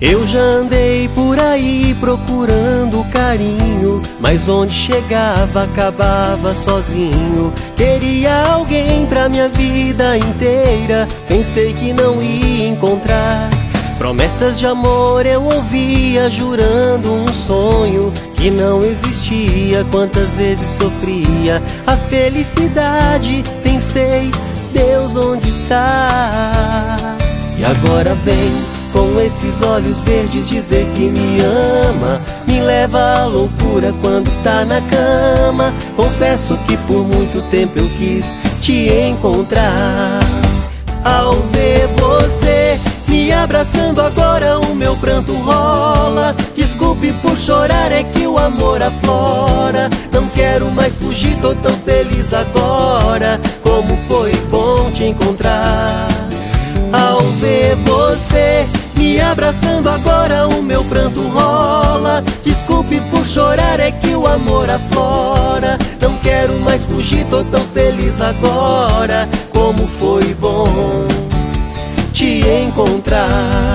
Eu já andei por aí procurando carinho, mas onde chegava acabava sozinho. Queria alguém pra minha vida inteira, pensei que não ia encontrar. Promessas de amor eu ouvia, jurando um sonho que não existia. Quantas vezes sofria a felicidade, pensei, Deus onde está? E agora vem com esses olhos verdes dizer que me ama, me leva à loucura quando tá na cama. Confesso que por muito tempo eu quis te encontrar. Ao ver você me abraçando agora o meu pranto rola. Desculpe por chorar, é que o amor aflora. Não quero mais fugir, tô tão feliz agora. Como foi bom te encontrar. Ao ver você me abraçando agora o meu pranto rola. Desculpe por chorar, é que o amor aflora. Não quero mais fugir, tô tão feliz agora. Como foi bom te encontrar.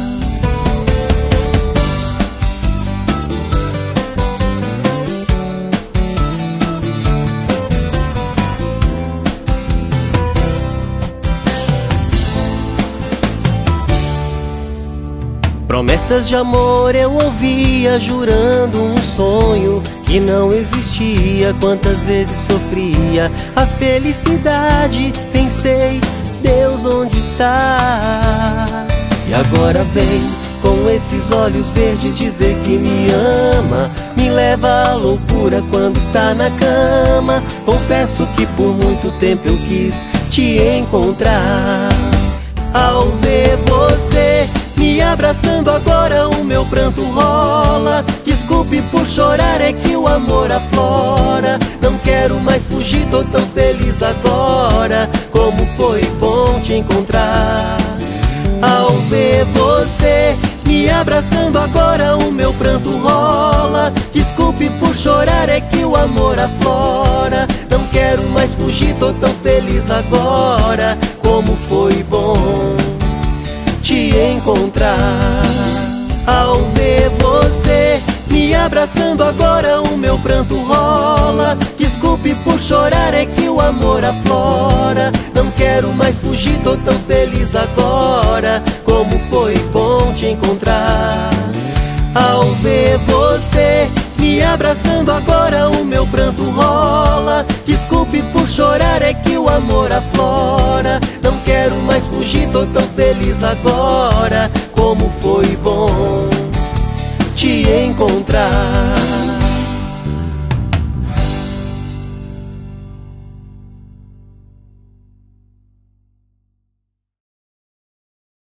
Promessas de amor eu ouvia, jurando um sonho que não existia. Quantas vezes sofria a felicidade, pensei, Deus onde está? E agora vem com esses olhos verdes dizer que me ama, me leva à loucura quando tá na cama. Confesso que por muito tempo eu quis te encontrar. Ao ver você me abraçando agora o meu pranto rola. Desculpe por chorar, é que o amor aflora. Não quero mais fugir, tô tão feliz agora. Como foi bom te encontrar. Ao ver você me abraçando agora o meu pranto rola. Desculpe por chorar, é que o amor aflora. Não quero mais fugir, tô tão feliz agora. Como foi bom te encontrar. Ao ver você me abraçando agora o meu pranto rola. Desculpe por chorar, é que o amor aflora. Não quero mais fugir, tô tão feliz agora. Como foi bom te encontrar. Ao ver você me abraçando agora o meu pranto rola. Desculpe por chorar, é que o amor aflora. Não quero mais fugir, tô tão feliz agora. Como foi bom te encontrar.